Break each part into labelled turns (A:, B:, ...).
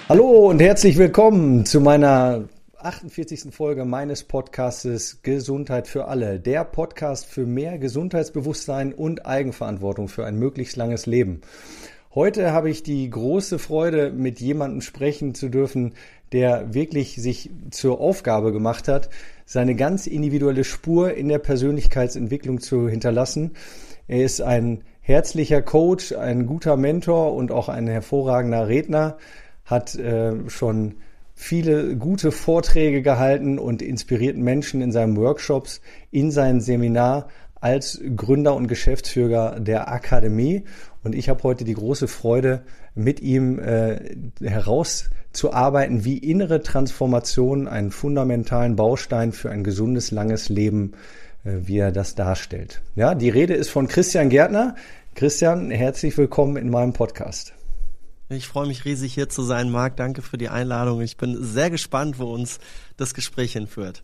A: Hallo und herzlich willkommen zu meiner 48. Folge meines Podcastes Gesundheit für alle. Der Podcast für mehr Gesundheitsbewusstsein und Eigenverantwortung für ein möglichst langes Leben. Heute habe ich die große Freude, mit jemandem sprechen zu dürfen, der wirklich sich zur Aufgabe gemacht hat, seine ganz individuelle Spur in der Persönlichkeitsentwicklung zu hinterlassen. Er ist ein herzlicher Coach, ein guter Mentor und auch ein hervorragender Redner, hat schon viele gute Vorträge gehalten und inspiriert Menschen in seinen Workshops, in seinem Seminar als Gründer und Geschäftsführer der Akademie. Und ich habe heute die große Freude, mit ihm herauszuarbeiten, wie innere Transformation einen fundamentalen Baustein für ein gesundes, langes Leben, wie er das darstellt. Ja, die Rede ist von Christian Gärtner. Christian, herzlich willkommen in meinem Podcast.
B: Ich freue mich riesig, hier zu sein, Marc. Danke für die Einladung. Ich bin sehr gespannt, wo uns das Gespräch hinführt.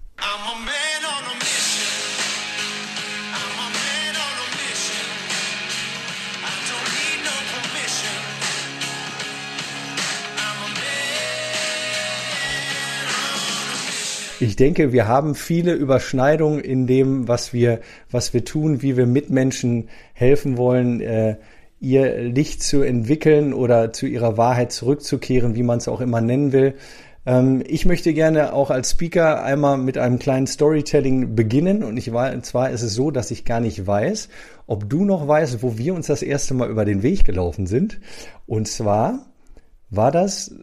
A: Ich denke, wir haben viele Überschneidungen in dem, was wir tun, wie wir Mitmenschen helfen wollen, ihr Licht zu entwickeln oder zu ihrer Wahrheit zurückzukehren, wie man es auch immer nennen will. Ich möchte gerne auch als Speaker einmal mit einem kleinen Storytelling beginnen. Und zwar ist es so, dass ich gar nicht weiß, ob du noch weißt, wo wir uns das erste Mal über den Weg gelaufen sind. Und zwar war das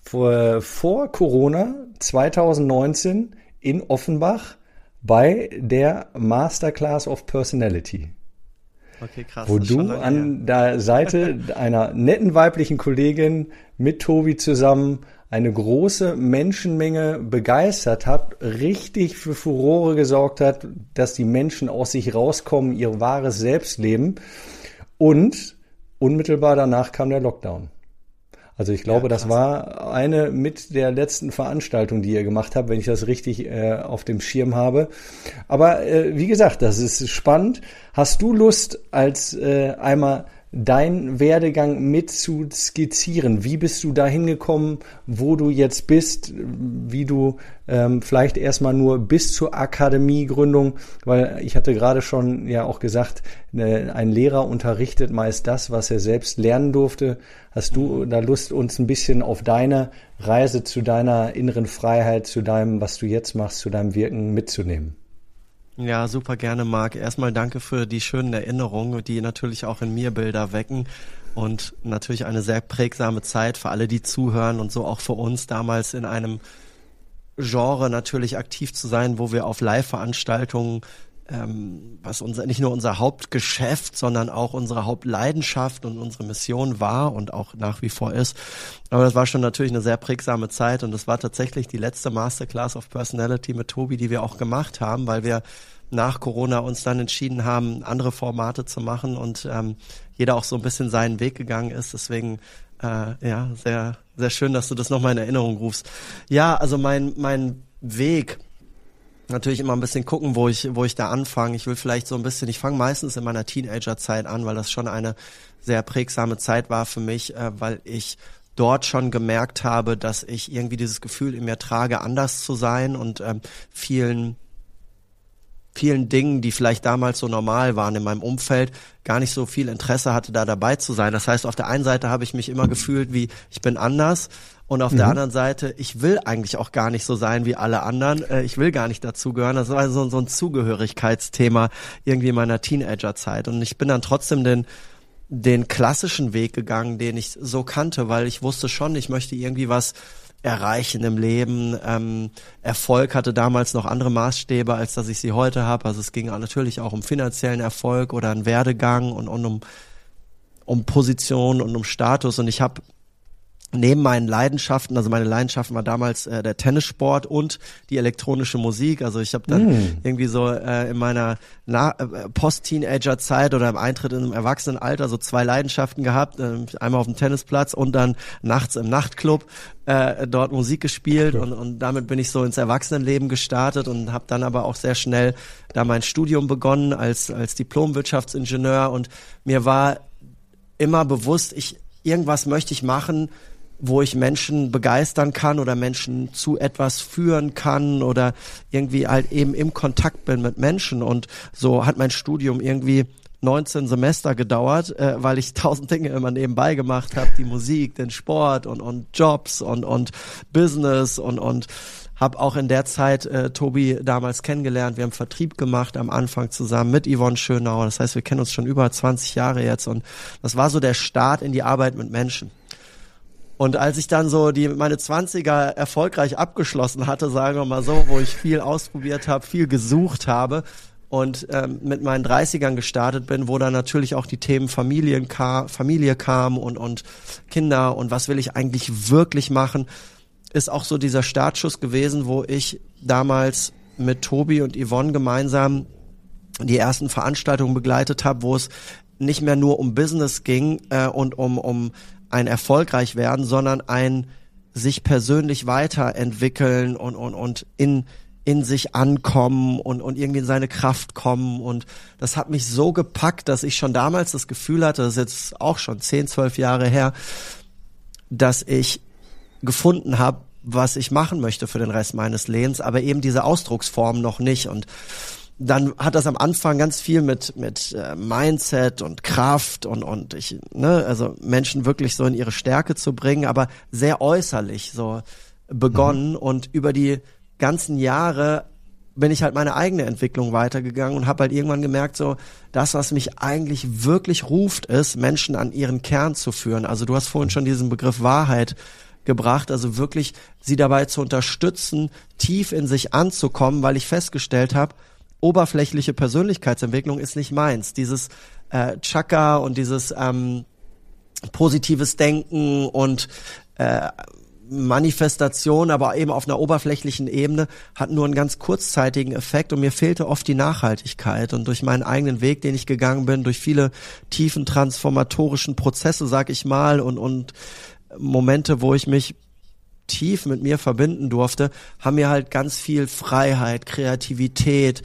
A: vor Corona 2019 in Offenbach bei der Masterclass of Personality.
B: Okay, krass.
A: Wo du an der Seite einer netten weiblichen Kollegin mit Tobi zusammen eine große Menschenmenge begeistert habt, richtig für Furore gesorgt hat, dass die Menschen aus sich rauskommen, ihr wahres Selbst leben. Und unmittelbar danach kam der Lockdown. Also ich glaube, das war eine mit der letzten Veranstaltung, die ihr gemacht habt, wenn ich das richtig auf dem Schirm habe. Aber wie gesagt, das ist spannend. Hast du Lust, als einmal deinen Werdegang mit zu skizzieren? Wie bist du dahin gekommen, wo du jetzt bist, wie du vielleicht erstmal nur bis zur Akademiegründung, weil ich hatte gerade schon ja auch gesagt, ein Lehrer unterrichtet meist das, was er selbst lernen durfte. Hast du da Lust, uns ein bisschen auf deine Reise zu deiner inneren Freiheit, zu deinem, was du jetzt machst, zu deinem Wirken mitzunehmen?
B: Ja, super gerne, Marc. Erstmal danke für die schönen Erinnerungen, die natürlich auch in mir Bilder wecken und natürlich eine sehr prägsame Zeit für alle, die zuhören und so auch für uns damals in einem Genre natürlich aktiv zu sein, wo wir auf Live-Veranstaltungen, was nicht nur unser Hauptgeschäft, sondern auch unsere Hauptleidenschaft und unsere Mission war und auch nach wie vor ist. Aber das war schon natürlich eine sehr prägsame Zeit und das war tatsächlich die letzte Masterclass of Personality mit Tobi, die wir auch gemacht haben, weil wir nach Corona uns dann entschieden haben, andere Formate zu machen und jeder auch so ein bisschen seinen Weg gegangen ist. Deswegen ja, sehr, sehr schön, dass du das nochmal in Erinnerung rufst. Ja, also mein Weg, natürlich immer ein bisschen gucken, wo ich da anfange. Ich will vielleicht so ein bisschen, ich fange meistens in meiner Teenagerzeit an, weil das schon eine sehr prägsame Zeit war für mich, weil ich dort schon gemerkt habe, dass ich irgendwie dieses Gefühl in mir trage, anders zu sein und vielen Dingen, die vielleicht damals so normal waren in meinem Umfeld, gar nicht so viel Interesse hatte, da dabei zu sein. Das heißt, auf der einen Seite habe ich mich immer gefühlt wie, ich bin anders und auf der anderen Seite, ich will eigentlich auch gar nicht so sein wie alle anderen. Ich will gar nicht dazugehören. Das war so ein Zugehörigkeitsthema irgendwie in meiner Teenagerzeit. Und ich bin dann trotzdem den klassischen Weg gegangen, den ich so kannte, weil ich wusste schon, ich möchte irgendwie was erreichen im Leben. Erfolg hatte damals noch andere Maßstäbe, als dass ich sie heute habe. Also es ging natürlich auch um finanziellen Erfolg oder einen Werdegang und um Position und um Status. Und ich habe neben meinen Leidenschaften, also meine Leidenschaften war damals der Tennissport und die elektronische Musik. Also ich habe dann irgendwie so in meiner Post-Teenager-Zeit oder im Eintritt in einem Erwachsenenalter so zwei Leidenschaften gehabt. Einmal auf dem Tennisplatz und dann nachts im Nachtclub dort Musik gespielt. Und damit bin ich so ins Erwachsenenleben gestartet und habe dann aber auch sehr schnell da mein Studium begonnen als Diplom-Wirtschaftsingenieur. Und mir war immer bewusst, irgendwas möchte ich machen, wo ich Menschen begeistern kann oder Menschen zu etwas führen kann oder irgendwie halt eben im Kontakt bin mit Menschen. Und so hat mein Studium irgendwie 19 Semester gedauert, weil ich 1000 Dinge immer nebenbei gemacht habe, die Musik, den Sport und Jobs und Business und habe auch in der Zeit Tobi damals kennengelernt. Wir haben Vertrieb gemacht am Anfang zusammen mit Yvonne Schönauer. Das heißt, wir kennen uns schon über 20 Jahre jetzt und das war so der Start in die Arbeit mit Menschen. Und als ich dann so meine 20er erfolgreich abgeschlossen hatte, sagen wir mal so, wo ich viel ausprobiert habe, viel gesucht habe und mit meinen 30ern gestartet bin, wo dann natürlich auch die Themen Familie kam und Kinder und was will ich eigentlich wirklich machen, ist auch so dieser Startschuss gewesen, wo ich damals mit Tobi und Yvonne gemeinsam die ersten Veranstaltungen begleitet habe, wo es nicht mehr nur um Business ging und um ein erfolgreich werden, sondern ein sich persönlich weiterentwickeln und in sich ankommen und irgendwie in seine Kraft kommen. Und das hat mich so gepackt, dass ich schon damals das Gefühl hatte, das ist jetzt auch schon 10, 12 Jahre her, dass ich gefunden habe, was ich machen möchte für den Rest meines Lebens, aber eben diese Ausdrucksform noch nicht. Und dann hat das am Anfang ganz viel mit Mindset und Kraft und ich, also Menschen wirklich so in ihre Stärke zu bringen, aber sehr äußerlich so begonnen. Und über die ganzen Jahre bin ich halt meine eigene Entwicklung weitergegangen und habe halt irgendwann gemerkt, so das, was mich eigentlich wirklich ruft, ist, Menschen an ihren Kern zu führen. Also du hast vorhin schon diesen Begriff Wahrheit gebracht, also wirklich sie dabei zu unterstützen, tief in sich anzukommen, weil ich festgestellt habe, oberflächliche Persönlichkeitsentwicklung ist nicht meins. Dieses Chakra und dieses positives Denken und Manifestation, aber eben auf einer oberflächlichen Ebene, hat nur einen ganz kurzzeitigen Effekt und mir fehlte oft die Nachhaltigkeit. Und durch meinen eigenen Weg, den ich gegangen bin, durch viele tiefen transformatorischen Prozesse, sag ich mal, und Momente, wo ich mich tief mit mir verbinden durfte, haben mir halt ganz viel Freiheit, Kreativität,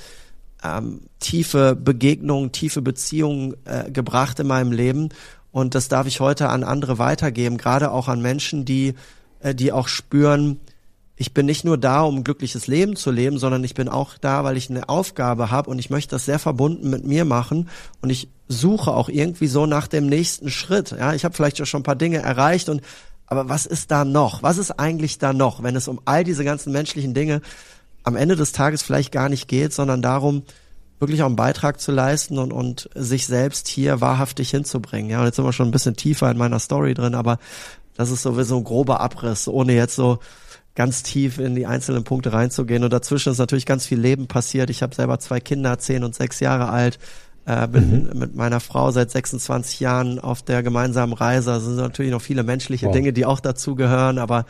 B: tiefe Begegnungen, tiefe Beziehungen gebracht in meinem Leben. Und das darf ich heute an andere weitergeben, gerade auch an Menschen, die auch spüren, ich bin nicht nur da, um ein glückliches Leben zu leben, sondern ich bin auch da, weil ich eine Aufgabe habe und ich möchte das sehr verbunden mit mir machen und ich suche auch irgendwie so nach dem nächsten Schritt. Ja, ich habe vielleicht schon ein paar Dinge erreicht aber was ist da noch? Was ist eigentlich da noch, wenn es um all diese ganzen menschlichen Dinge am Ende des Tages vielleicht gar nicht geht, sondern darum, wirklich auch einen Beitrag zu leisten und sich selbst hier wahrhaftig hinzubringen. Ja, und jetzt sind wir schon ein bisschen tiefer in meiner Story drin, aber das ist sowieso ein grober Abriss, ohne jetzt so ganz tief in die einzelnen Punkte reinzugehen. Und dazwischen ist natürlich ganz viel Leben passiert. Ich habe selber 2 Kinder, 10 und 6 Jahre alt, bin mit meiner Frau seit 26 Jahren auf der gemeinsamen Reise. Also sind natürlich noch viele menschliche Dinge, die auch dazugehören, aber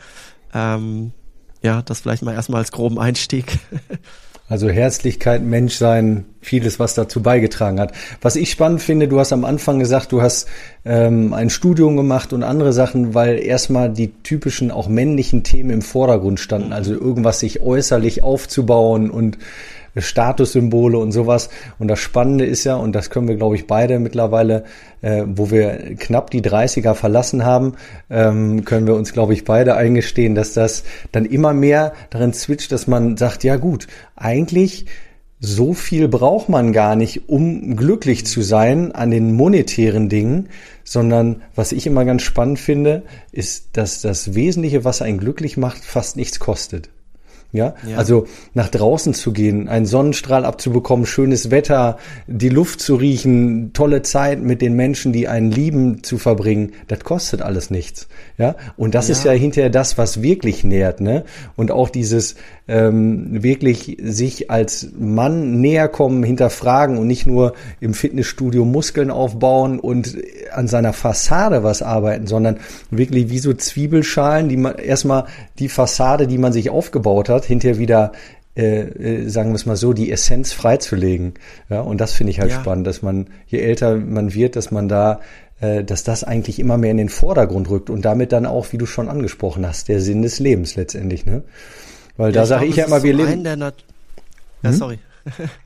B: das vielleicht mal erstmal als groben Einstieg.
A: Also Herzlichkeit, Menschsein, vieles, was dazu beigetragen hat. Was ich spannend finde, du hast am Anfang gesagt, du hast ein Studium gemacht und andere Sachen, weil erstmal die typischen auch männlichen Themen im Vordergrund standen. Also irgendwas sich äußerlich aufzubauen und Statussymbole und sowas. Und das Spannende ist ja, und das können wir, glaube ich, beide mittlerweile, wo wir knapp die 30er verlassen haben, können wir uns, glaube ich, beide eingestehen, dass das dann immer mehr darin switcht, dass man sagt, ja gut, eigentlich so viel braucht man gar nicht, um glücklich zu sein an den monetären Dingen, sondern was ich immer ganz spannend finde, ist, dass das Wesentliche, was einen glücklich macht, fast nichts kostet. Ja, also nach draußen zu gehen, einen Sonnenstrahl abzubekommen, schönes Wetter, die Luft zu riechen, tolle Zeit mit den Menschen, die einen lieben, zu verbringen, das kostet alles nichts. Ja, und das ist ja hinterher das, was wirklich nährt, ne? Und auch dieses wirklich sich als Mann näher kommen, hinterfragen und nicht nur im Fitnessstudio Muskeln aufbauen und an seiner Fassade was arbeiten, sondern wirklich wie so Zwiebelschalen, die man erstmal die Fassade, die man sich aufgebaut hat, hinterher wieder, sagen wir es mal so, die Essenz freizulegen. Ja, und das finde ich halt spannend, dass man, je älter man wird, dass man da, dass das eigentlich immer mehr in den Vordergrund rückt und damit dann auch, wie du schon angesprochen hast, der Sinn des Lebens letztendlich, ne? Weil da sage ich ja immer, wir leben.
B: Sorry.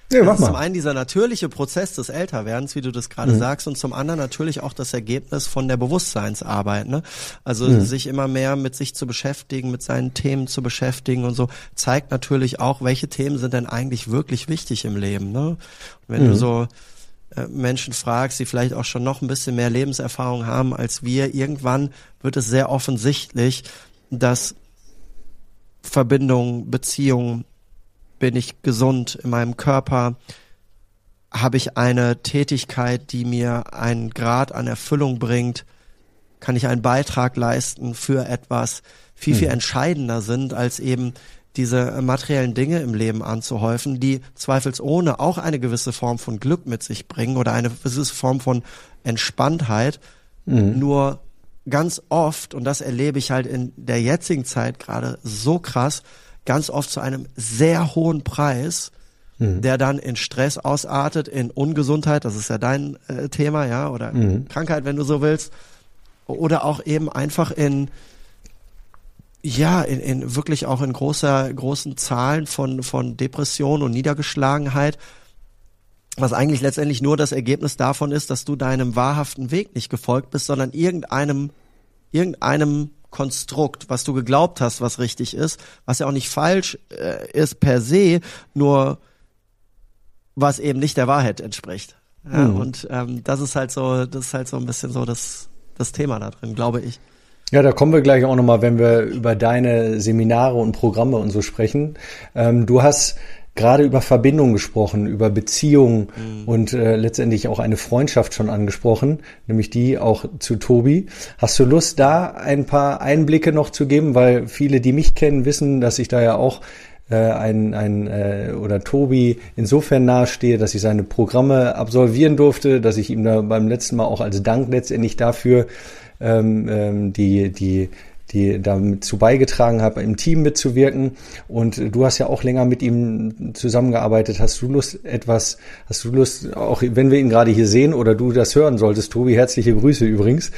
A: Ja, mach mal.
B: Zum einen dieser natürliche Prozess des Älterwerdens, wie du das gerade sagst, und zum anderen natürlich auch das Ergebnis von der Bewusstseinsarbeit, ne? Also sich immer mehr mit sich zu beschäftigen, mit seinen Themen zu beschäftigen und so, zeigt natürlich auch, welche Themen sind denn eigentlich wirklich wichtig im Leben, ne? Und wenn du so Menschen fragst, die vielleicht auch schon noch ein bisschen mehr Lebenserfahrung haben als wir, irgendwann wird es sehr offensichtlich, dass Verbindungen, Beziehungen, bin ich gesund in meinem Körper, habe ich eine Tätigkeit, die mir einen Grad an Erfüllung bringt, kann ich einen Beitrag leisten für etwas, viel entscheidender sind, als eben diese materiellen Dinge im Leben anzuhäufen, die zweifelsohne auch eine gewisse Form von Glück mit sich bringen oder eine gewisse Form von Entspanntheit, nur ganz oft, und das erlebe ich halt in der jetzigen Zeit gerade so krass, ganz oft zu einem sehr hohen Preis, der dann in Stress ausartet, in Ungesundheit, das ist ja dein Thema, ja, oder Krankheit, wenn du so willst, oder auch eben einfach in wirklich auch in großen Zahlen von Depression und Niedergeschlagenheit, was eigentlich letztendlich nur das Ergebnis davon ist, dass du deinem wahrhaften Weg nicht gefolgt bist, sondern irgendeinem Konstrukt, was du geglaubt hast, was richtig ist, was ja auch nicht falsch ist per se, nur was eben nicht der Wahrheit entspricht. Ja, und das ist halt so ein bisschen so das Thema da drin, glaube ich.
A: Ja, da kommen wir gleich auch nochmal, wenn wir über deine Seminare und Programme und so sprechen. Du hast gerade über Verbindungen gesprochen, über Beziehungen und letztendlich auch eine Freundschaft schon angesprochen, nämlich die auch zu Tobi. Hast du Lust, da ein paar Einblicke noch zu geben? Weil viele, die mich kennen, wissen, dass ich da ja auch oder Tobi insofern nahestehe, dass ich seine Programme absolvieren durfte, dass ich ihm da beim letzten Mal auch als Dank letztendlich dafür die dazu beigetragen habe, im Team mitzuwirken. Und du hast ja auch länger mit ihm zusammengearbeitet. Hast du Lust, auch wenn wir ihn gerade hier sehen oder du das hören solltest, Tobi, herzliche Grüße übrigens,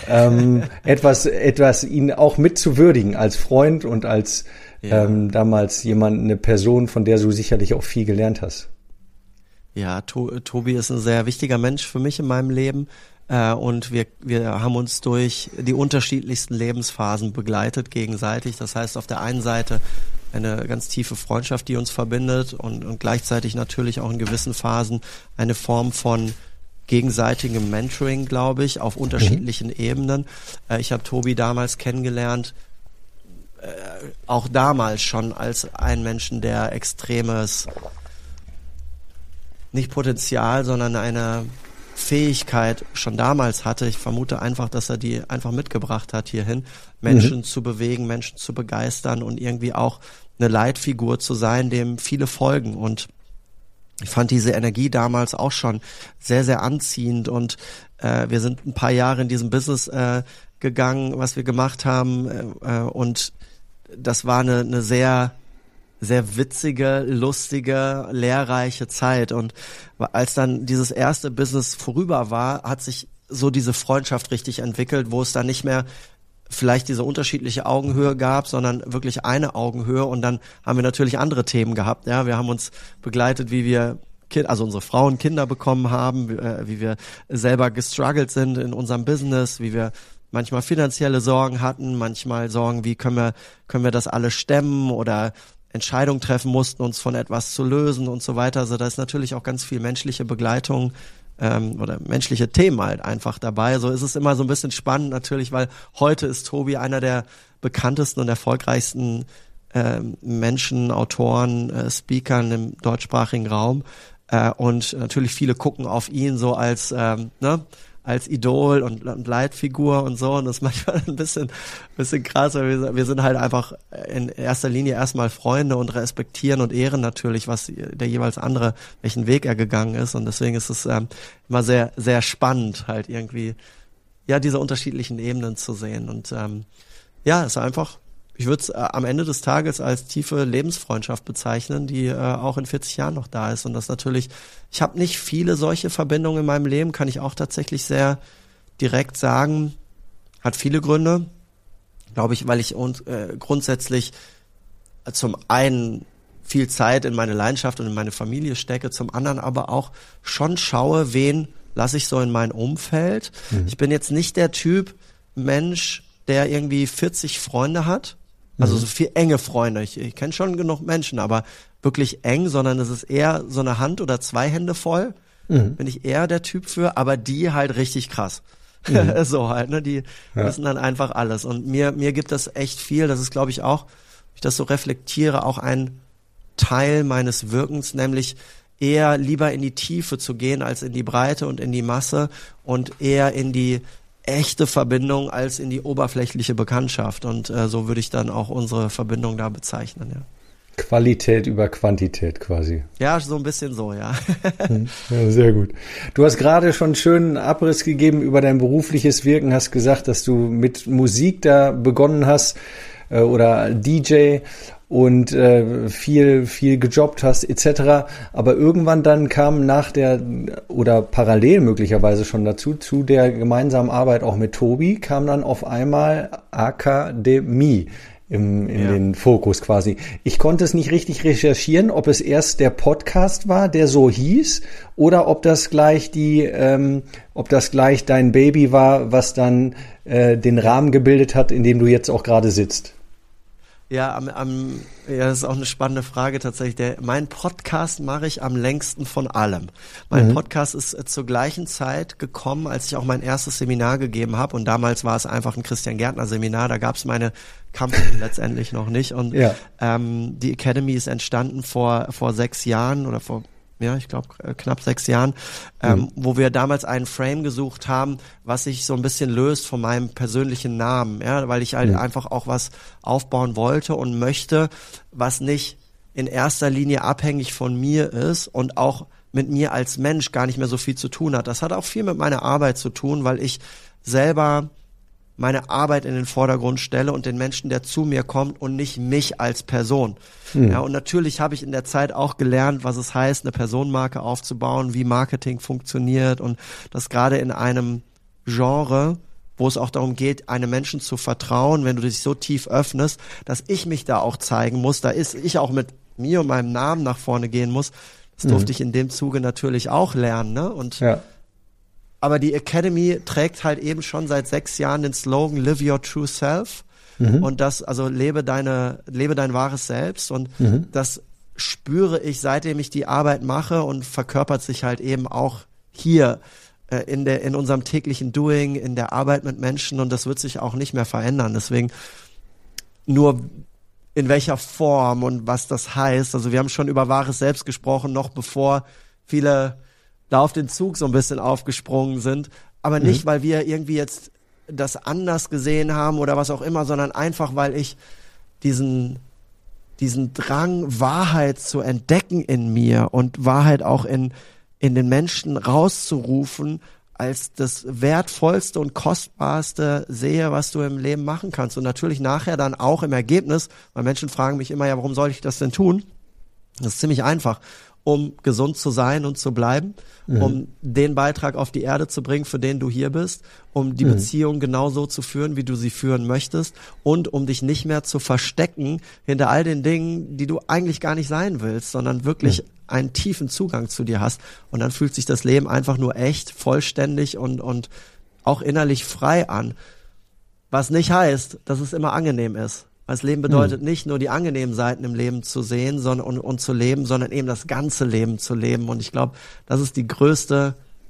A: etwas ihn auch mitzuwürdigen als Freund und als damals eine Person, von der du sicherlich auch viel gelernt hast.
B: Ja, Tobi ist ein sehr wichtiger Mensch für mich in meinem Leben. Und wir haben uns durch die unterschiedlichsten Lebensphasen begleitet gegenseitig. Das heißt, auf der einen Seite eine ganz tiefe Freundschaft, die uns verbindet und gleichzeitig natürlich auch in gewissen Phasen eine Form von gegenseitigem Mentoring, glaube ich, auf unterschiedlichen Ebenen. Ich habe Tobi damals kennengelernt, auch damals schon als einen Menschen, der extremes, nicht Potenzial, sondern eine Fähigkeit schon damals hatte. Ich vermute einfach, dass er die einfach mitgebracht hat hierhin, Menschen zu bewegen, Menschen zu begeistern und irgendwie auch eine Leitfigur zu sein, dem viele folgen. Und ich fand diese Energie damals auch schon sehr, sehr anziehend. Und wir sind ein paar Jahre in diesem Business gegangen, was wir gemacht haben. Und das war eine sehr sehr witzige, lustige, lehrreiche Zeit. Und als dann dieses erste Business vorüber war, hat sich so diese Freundschaft richtig entwickelt, wo es dann nicht mehr vielleicht diese unterschiedliche Augenhöhe gab, sondern wirklich eine Augenhöhe. Und dann haben wir natürlich andere Themen gehabt. Ja, wir haben uns begleitet, wie wir unsere Frauen Kinder bekommen haben, wie wir selber gestruggelt sind in unserem Business, wie wir manchmal finanzielle Sorgen hatten, manchmal Sorgen, wie können wir das alles stemmen oder Entscheidungen treffen mussten, uns von etwas zu lösen und so weiter. Also da ist natürlich auch ganz viel menschliche Begleitung oder menschliche Themen halt einfach dabei. So ist es immer so ein bisschen spannend natürlich, weil heute ist Tobi einer der bekanntesten und erfolgreichsten Menschen, Autoren, Speakern im deutschsprachigen Raum. Und natürlich viele gucken auf ihn so als Idol und Leitfigur und so, und das ist manchmal ein bisschen krass, weil wir sind halt einfach in erster Linie erstmal Freunde und respektieren und ehren natürlich, was der jeweils andere, welchen Weg er gegangen ist, und deswegen ist es immer sehr, sehr spannend, halt irgendwie, ja, diese unterschiedlichen Ebenen zu sehen, und es ist einfach, ich würde es am Ende des Tages als tiefe Lebensfreundschaft bezeichnen, die auch in 40 Jahren noch da ist. Und das natürlich, ich habe nicht viele solche Verbindungen in meinem Leben, kann ich auch tatsächlich sehr direkt sagen. Hat viele Gründe, glaube ich, weil ich grundsätzlich zum einen viel Zeit in meine Leidenschaft und in meine Familie stecke, zum anderen aber auch schon schaue, wen lasse ich so in mein Umfeld. Ich bin jetzt nicht der Typ Mensch, der irgendwie 40 Freunde hat, also so viel enge Freunde. Ich kenne schon genug Menschen, aber wirklich eng, sondern es ist eher so eine Hand oder 2 Hände voll, bin ich eher der Typ für, aber die halt richtig krass. So halt, ne, die wissen dann einfach alles. Und mir gibt das echt viel, das ist, glaube ich, auch, wenn ich das so reflektiere, auch ein Teil meines Wirkens, nämlich eher lieber in die Tiefe zu gehen als in die Breite und in die Masse und eher in die echte Verbindung als in die oberflächliche Bekanntschaft. Und so würde ich dann auch unsere Verbindung da bezeichnen, ja.
A: Qualität über Quantität quasi.
B: Ja, so ein bisschen so, ja.
A: Ja, sehr gut. Du hast gerade schon einen schönen Abriss gegeben über dein berufliches Wirken, hast gesagt, dass du mit Musik da begonnen hast oder DJ und viel gejobbt hast etc. Aber irgendwann dann kam nach der oder parallel möglicherweise schon dazu, zu der gemeinsamen Arbeit auch mit Tobi, kam dann auf einmal Akademie in den Fokus quasi. Ich konnte es nicht richtig recherchieren, ob es erst der Podcast war, der so hieß, oder ob das gleich dein Baby war, was dann den Rahmen gebildet hat, in dem du jetzt auch gerade sitzt.
B: Ja, das ist auch eine spannende Frage tatsächlich. Mein Podcast mache ich am längsten von allem. Mein Podcast ist zur gleichen Zeit gekommen, als ich auch mein erstes Seminar gegeben habe. Und damals war es einfach ein Christian-Gärtner-Seminar. Da gab es meine Company letztendlich noch nicht. Und die Academy ist entstanden vor 6 Jahren oder ich glaube knapp 6 Jahren, wo wir damals einen Frame gesucht haben, was sich so ein bisschen löst von meinem persönlichen Namen, ja, weil ich halt einfach auch was aufbauen wollte und möchte, was nicht in erster Linie abhängig von mir ist und auch mit mir als Mensch gar nicht mehr so viel zu tun hat. Das hat auch viel mit meiner Arbeit zu tun, weil ich selber meine Arbeit in den Vordergrund stelle und den Menschen, der zu mir kommt und nicht mich als Person. Ja, und natürlich habe ich in der Zeit auch gelernt, was es heißt, eine Personenmarke aufzubauen, wie Marketing funktioniert und das gerade in einem Genre, wo es auch darum geht, einem Menschen zu vertrauen, wenn du dich so tief öffnest, dass ich mich da auch zeigen muss, ich auch mit mir und meinem Namen nach vorne gehen muss. Das durfte ich in dem Zuge natürlich auch lernen, ne? Und aber die Academy trägt halt eben schon seit 6 Jahren den Slogan Live Your True Self und das, also lebe dein wahres Selbst und das spüre ich, seitdem ich die Arbeit mache und verkörpert sich halt eben auch hier in unserem täglichen Doing, in der Arbeit mit Menschen und das wird sich auch nicht mehr verändern. Deswegen nur in welcher Form und was das heißt. Also wir haben schon über wahres Selbst gesprochen, noch bevor viele da auf den Zug so ein bisschen aufgesprungen sind, aber nicht, weil wir irgendwie jetzt das anders gesehen haben oder was auch immer, sondern einfach, weil ich diesen Drang, Wahrheit zu entdecken in mir und Wahrheit auch in den Menschen rauszurufen, als das Wertvollste und Kostbarste sehe, was du im Leben machen kannst. Und natürlich nachher dann auch im Ergebnis, weil Menschen fragen mich immer, ja, warum soll ich das denn tun? Das ist ziemlich einfach. Um gesund zu sein und zu bleiben, um den Beitrag auf die Erde zu bringen, für den du hier bist, um die Beziehung genauso zu führen, wie du sie führen möchtest und um dich nicht mehr zu verstecken hinter all den Dingen, die du eigentlich gar nicht sein willst, sondern wirklich einen tiefen Zugang zu dir hast. Und dann fühlt sich das Leben einfach nur echt, vollständig und auch innerlich frei an. Was nicht heißt, dass es immer angenehm ist. Das Leben bedeutet nicht nur die angenehmen Seiten im Leben zu sehen und zu leben, sondern eben das ganze Leben zu leben. Und ich glaube, das ist die größte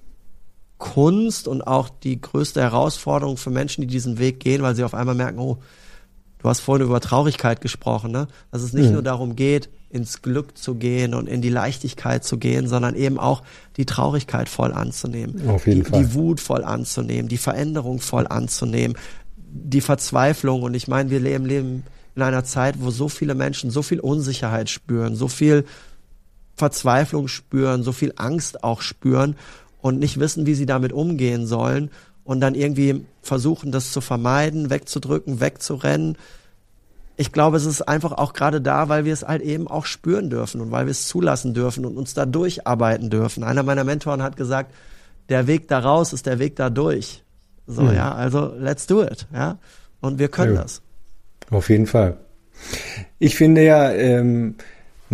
B: Kunst und auch die größte Herausforderung für Menschen, die diesen Weg gehen, weil sie auf einmal merken, oh, du hast vorhin über Traurigkeit gesprochen, ne? Dass es nicht nur darum geht, ins Glück zu gehen und in die Leichtigkeit zu gehen, sondern eben auch die Traurigkeit voll anzunehmen.
A: Auf jeden Fall.
B: Die Wut voll anzunehmen, die Veränderung voll anzunehmen, die Verzweiflung. Und ich meine, wir leben in einer Zeit, wo so viele Menschen so viel Unsicherheit spüren, so viel Verzweiflung spüren, so viel Angst auch spüren und nicht wissen, wie sie damit umgehen sollen und dann irgendwie versuchen, das zu vermeiden, wegzudrücken, wegzurennen. Ich glaube, es ist einfach auch gerade da, weil wir es halt eben auch spüren dürfen und weil wir es zulassen dürfen und uns da durcharbeiten dürfen. Einer meiner Mentoren hat gesagt, der Weg da raus ist der Weg da durch. So, ja, also let's do it, ja. Und wir können das.
A: Auf jeden Fall. Ich finde ja,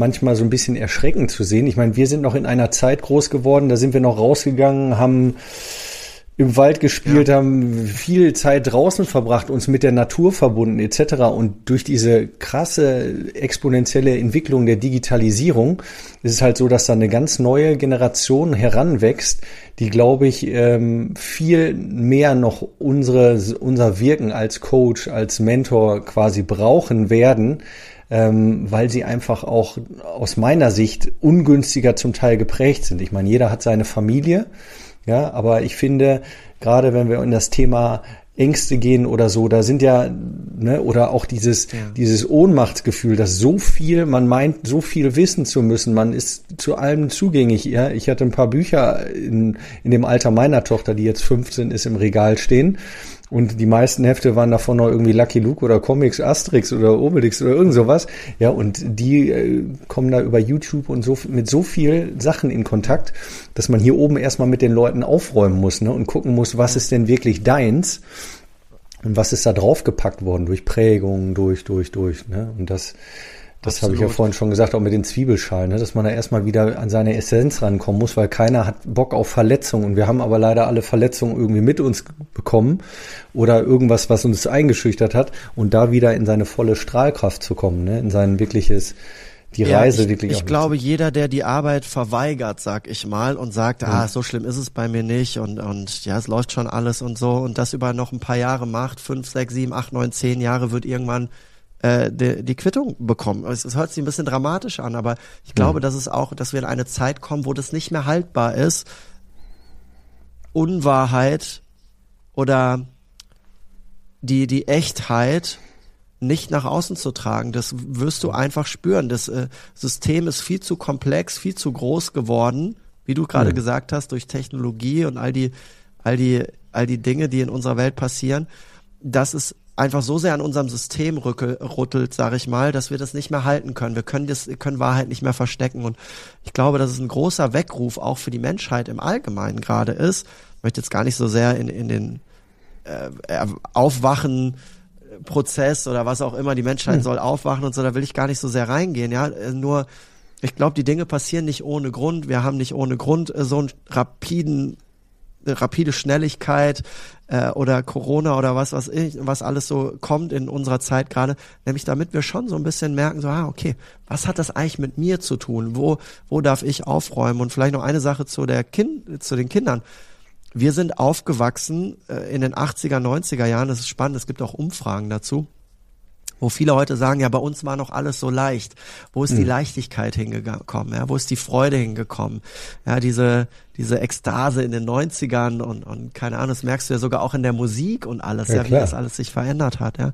A: manchmal so ein bisschen erschreckend zu sehen. Ich meine, wir sind noch in einer Zeit groß geworden, da sind wir noch rausgegangen, haben im Wald gespielt, haben viel Zeit draußen verbracht, uns mit der Natur verbunden etc. Und durch diese krasse exponentielle Entwicklung der Digitalisierung ist es halt so, dass da eine ganz neue Generation heranwächst, die, glaube ich, viel mehr noch unser Wirken als Coach, als Mentor quasi brauchen werden, weil sie einfach auch aus meiner Sicht ungünstiger zum Teil geprägt sind. Ich meine, jeder hat seine Familie. Ja, aber ich finde, gerade wenn wir in das Thema Ängste gehen oder so, da sind ja, ne, oder auch dieses Ohnmachtsgefühl, dass so viel, man meint, so viel wissen zu müssen, man ist zu allem zugänglich. Ja, ich hatte ein paar Bücher in dem Alter meiner Tochter, die jetzt 15 ist, im Regal stehen. Und die meisten Hefte waren davon noch irgendwie Lucky Luke oder Comics, Asterix oder Obelix oder irgend sowas. Ja, und die kommen da über YouTube und so mit so viel Sachen in Kontakt, dass man hier oben erstmal mit den Leuten aufräumen muss, ne, und gucken muss, was ist denn wirklich deins und was ist da draufgepackt worden durch Prägungen, durch, ne? Und das habe ich ja vorhin schon gesagt, auch mit den Zwiebelschalen, ne, dass man da erstmal wieder an seine Essenz rankommen muss, weil keiner hat Bock auf Verletzungen. Und wir haben aber leider alle Verletzungen irgendwie mit uns bekommen oder irgendwas, was uns eingeschüchtert hat. Und da wieder in seine volle Strahlkraft zu kommen, ne, in sein wirkliches, die Reise wirklich.
B: Ich glaube, jeder, der die Arbeit verweigert, sag ich mal, und sagt, so schlimm ist es bei mir nicht und ja, es läuft schon alles und so, und das über noch ein paar Jahre macht, 5, 6, 7, 8, 9, 10 Jahre, wird irgendwann die Quittung bekommen. Es hört sich ein bisschen dramatisch an, aber ich glaube, dass wir in eine Zeit kommen, wo das nicht mehr haltbar ist, Unwahrheit oder die Echtheit nicht nach außen zu tragen. Das wirst du einfach spüren. Das System ist viel zu komplex, viel zu groß geworden, wie du gerade gesagt hast, durch Technologie und all die Dinge, die in unserer Welt passieren, dass es einfach so sehr an unserem System rüttelt, sage ich mal, dass wir das nicht mehr halten können. Wir können Wahrheit nicht mehr verstecken. Und ich glaube, dass es ein großer Weckruf auch für die Menschheit im Allgemeinen gerade ist. Ich möchte jetzt gar nicht so sehr in den Aufwachen-Prozess oder was auch immer, die Menschheit soll aufwachen und so, da will ich gar nicht so sehr reingehen. Ja, nur ich glaube, die Dinge passieren nicht ohne Grund. Wir haben nicht ohne Grund so einen rapide Schnelligkeit oder Corona oder was alles so kommt in unserer Zeit gerade, nämlich damit wir schon so ein bisschen merken, so, okay, was hat das eigentlich mit mir zu tun? Wo darf ich aufräumen? Und vielleicht noch eine Sache zu den Kindern. Wir sind aufgewachsen in den 80er, 90er Jahren, das ist spannend, es gibt auch Umfragen dazu, wo viele heute sagen, ja, bei uns war noch alles so leicht. Wo ist die Leichtigkeit hingekommen? Ja, wo ist die Freude hingekommen? Ja, diese Ekstase in den 90ern und keine Ahnung, das merkst du ja sogar auch in der Musik und alles, ja, wie das alles sich verändert hat, ja.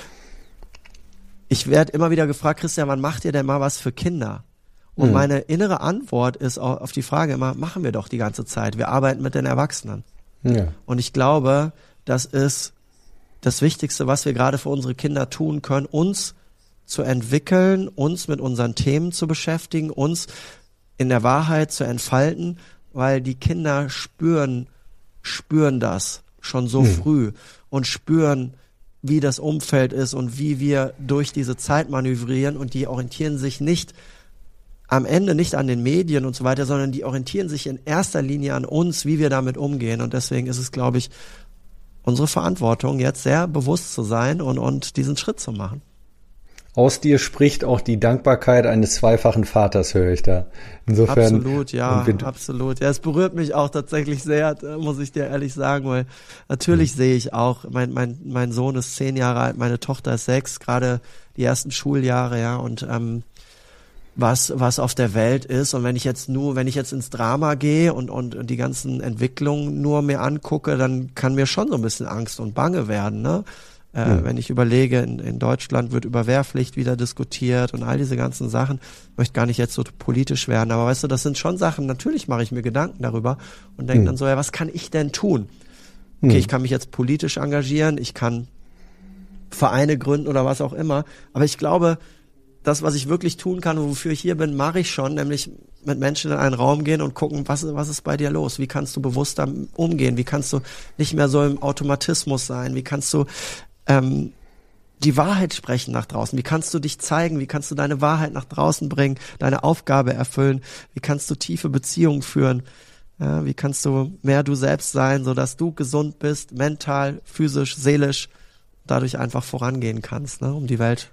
B: Ich werde immer wieder gefragt, Christian, wann macht ihr denn mal was für Kinder? Und meine innere Antwort ist auf die Frage immer, machen wir doch die ganze Zeit. Wir arbeiten mit den Erwachsenen. Ja. Und ich glaube, das ist das Wichtigste, was wir gerade für unsere Kinder tun können, uns zu entwickeln, uns mit unseren Themen zu beschäftigen, uns in der Wahrheit zu entfalten, weil die Kinder spüren das schon so früh und spüren, wie das Umfeld ist und wie wir durch diese Zeit manövrieren, und die orientieren sich am Ende nicht an den Medien und so weiter, sondern die orientieren sich in erster Linie an uns, wie wir damit umgehen, und deswegen ist es, glaube ich, unsere Verantwortung, jetzt sehr bewusst zu sein und diesen Schritt zu machen.
A: Aus dir spricht auch die Dankbarkeit eines zweifachen Vaters, höre ich da. Insofern.
B: Absolut, ja, absolut. Ja, es berührt mich auch tatsächlich sehr, muss ich dir ehrlich sagen, weil natürlich sehe ich auch, mein Sohn ist 10 Jahre alt, meine Tochter ist 6, gerade die ersten Schuljahre, ja, und was auf der Welt ist, und wenn ich jetzt ins Drama gehe und die ganzen Entwicklungen nur mir angucke, dann kann mir schon so ein bisschen Angst und Bange werden, ne? Wenn ich überlege, in Deutschland wird über Wehrpflicht wieder diskutiert und all diese ganzen Sachen. Ich möchte gar nicht jetzt so politisch werden, aber weißt du, das sind schon Sachen, natürlich mache ich mir Gedanken darüber und denke dann so, ja, was kann ich denn tun? Okay, ich kann mich jetzt politisch engagieren, ich kann Vereine gründen oder was auch immer, aber ich glaube, das, was ich wirklich tun kann und wofür ich hier bin, mache ich schon, nämlich mit Menschen in einen Raum gehen und gucken, was ist bei dir los? Wie kannst du bewusster umgehen? Wie kannst du nicht mehr so im Automatismus sein? Wie kannst du die Wahrheit sprechen nach draußen? Wie kannst du dich zeigen? Wie kannst du deine Wahrheit nach draußen bringen, deine Aufgabe erfüllen? Wie kannst du tiefe Beziehungen führen? Ja, wie kannst du mehr du selbst sein, sodass du gesund bist, mental, physisch, seelisch, dadurch einfach vorangehen kannst, ne, um die Welt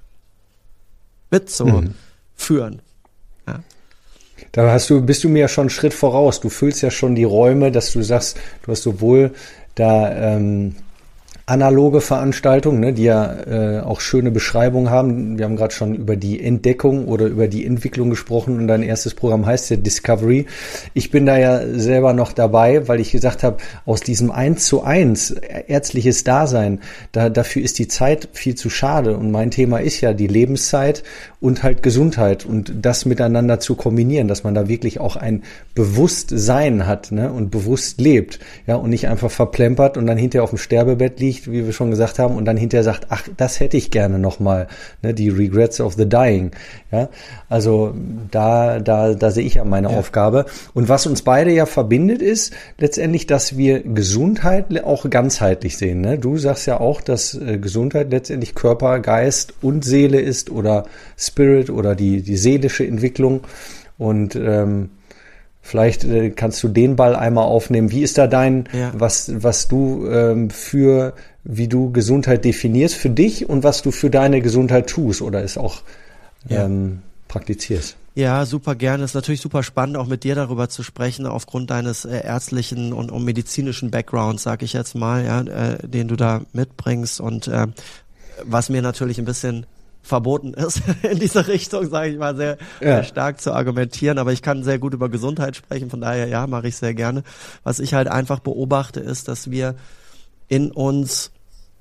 B: mitzuführen. Ja.
A: Da bist du mir ja schon einen Schritt voraus. Du füllst ja schon die Räume, dass du sagst, du hast sowohl da analoge Veranstaltungen, ne, die ja auch schöne Beschreibungen haben. Wir haben gerade schon über die Entdeckung oder über die Entwicklung gesprochen und dein erstes Programm heißt ja Discovery. Ich bin da ja selber noch dabei, weil ich gesagt habe, aus diesem 1:1 ärztliches Dasein, dafür ist die Zeit viel zu schade und mein Thema ist ja die Lebenszeit und halt Gesundheit und das miteinander zu kombinieren, dass man da wirklich auch ein Bewusstsein hat, ne, und bewusst lebt, ja, und nicht einfach verplempert und dann hinterher auf dem Sterbebett liegt, wie wir schon gesagt haben, und dann hinterher sagt, ach, das hätte ich gerne nochmal, ne, die Regrets of the Dying, ja, also da sehe ich ja meine Aufgabe. Und was uns beide ja verbindet, ist letztendlich, dass wir Gesundheit auch ganzheitlich sehen, ne? Du sagst ja auch, dass Gesundheit letztendlich Körper, Geist und Seele ist oder Spirit oder die seelische Entwicklung und vielleicht kannst du den Ball einmal aufnehmen. Wie ist da was du wie du Gesundheit definierst für dich und was du für deine Gesundheit tust oder es auch praktizierst?
B: Ja, super gerne. Es ist natürlich super spannend, auch mit dir darüber zu sprechen, aufgrund deines ärztlichen und medizinischen Backgrounds, sag ich jetzt mal, ja, den du da mitbringst und was mir natürlich ein bisschen verboten ist, in diese Richtung, sage ich mal, sehr stark zu argumentieren, aber ich kann sehr gut über Gesundheit sprechen, von daher, ja, mache ich sehr gerne. Was ich halt einfach beobachte, ist, dass wir in uns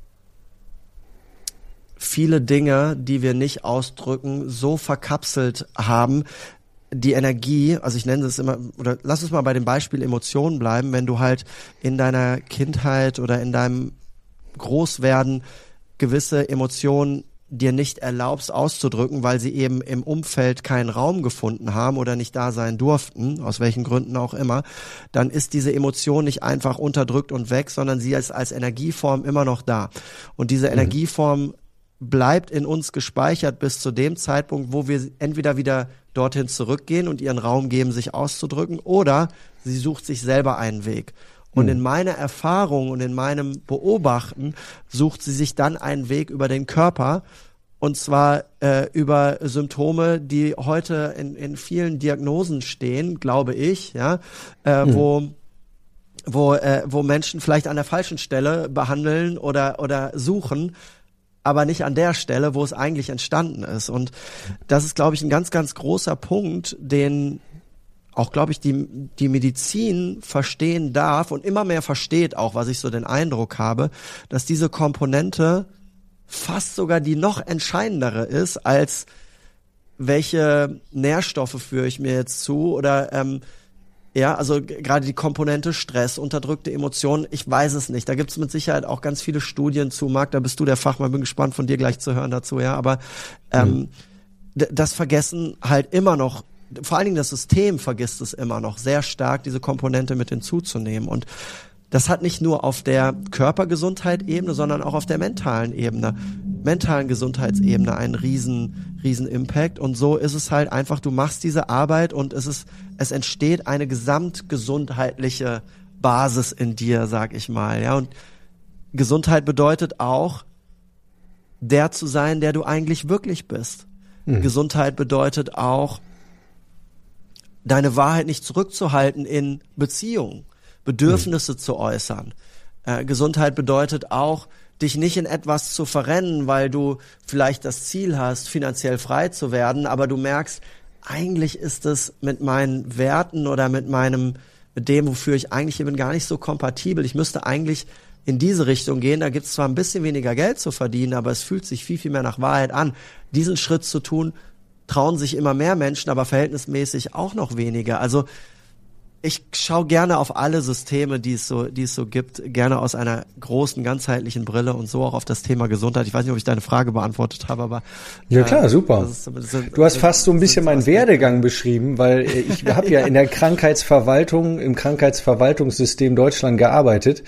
B: viele Dinge, die wir nicht ausdrücken, so verkapselt haben, die Energie, also ich nenne es immer, oder lass uns mal bei dem Beispiel Emotionen bleiben, wenn du halt in deiner Kindheit oder in deinem Großwerden gewisse Emotionen dir nicht erlaubst auszudrücken, weil sie eben im Umfeld keinen Raum gefunden haben oder nicht da sein durften, aus welchen Gründen auch immer, dann ist diese Emotion nicht einfach unterdrückt und weg, sondern sie ist als Energieform immer noch da. Und diese Energieform bleibt in uns gespeichert bis zu dem Zeitpunkt, wo wir entweder wieder dorthin zurückgehen und ihren Raum geben, sich auszudrücken, oder sie sucht sich selber einen Weg. Und in meiner Erfahrung und in meinem Beobachten sucht sie sich dann einen Weg über den Körper, und zwar über Symptome, die heute in vielen Diagnosen stehen, glaube ich, ja, wo Menschen vielleicht an der falschen Stelle behandeln oder suchen, aber nicht an der Stelle, wo es eigentlich entstanden ist. Und das ist, glaube ich, ein ganz, ganz großer Punkt, den auch, glaube ich, die Medizin verstehen darf und immer mehr versteht auch, was ich so den Eindruck habe, dass diese Komponente fast sogar die noch entscheidendere ist, als welche Nährstoffe führe ich mir jetzt zu oder also gerade die Komponente Stress, unterdrückte Emotionen, ich weiß es nicht. Da gibt es mit Sicherheit auch ganz viele Studien zu, Marc, da bist du der Fachmann, bin gespannt von dir gleich zu hören dazu, ja, aber das vergessen halt immer noch, vor allen Dingen das System vergisst es immer noch sehr stark, diese Komponente mit hinzuzunehmen. Und das hat nicht nur auf der Körpergesundheit-Ebene, sondern auch auf der mentalen Gesundheitsebene einen riesen Impact. Und so ist es halt einfach, du machst diese Arbeit und es entsteht eine gesamtgesundheitliche Basis in dir, sag ich mal. Ja, und Gesundheit bedeutet auch, der zu sein, der du eigentlich wirklich bist. Gesundheit bedeutet auch, deine Wahrheit nicht zurückzuhalten in Beziehungen, Bedürfnisse zu äußern. Gesundheit bedeutet auch, dich nicht in etwas zu verrennen, weil du vielleicht das Ziel hast, finanziell frei zu werden, aber du merkst, eigentlich ist es mit meinen Werten oder mit dem, wofür ich eigentlich hier bin, gar nicht so kompatibel. Ich müsste eigentlich in diese Richtung gehen. Da gibt es zwar ein bisschen weniger Geld zu verdienen, aber es fühlt sich viel, viel mehr nach Wahrheit an. Diesen Schritt zu tun, trauen sich immer mehr Menschen, aber verhältnismäßig auch noch weniger. Also ich schaue gerne auf alle Systeme, die es so gibt, gerne aus einer großen, ganzheitlichen Brille und so auch auf das Thema Gesundheit. Ich weiß nicht, ob ich deine Frage beantwortet habe, aber
A: ja klar, super. Du hast fast so ein bisschen meinen Werdegang beschrieben, weil ich habe ja in der im Krankheitsverwaltungssystem Deutschland gearbeitet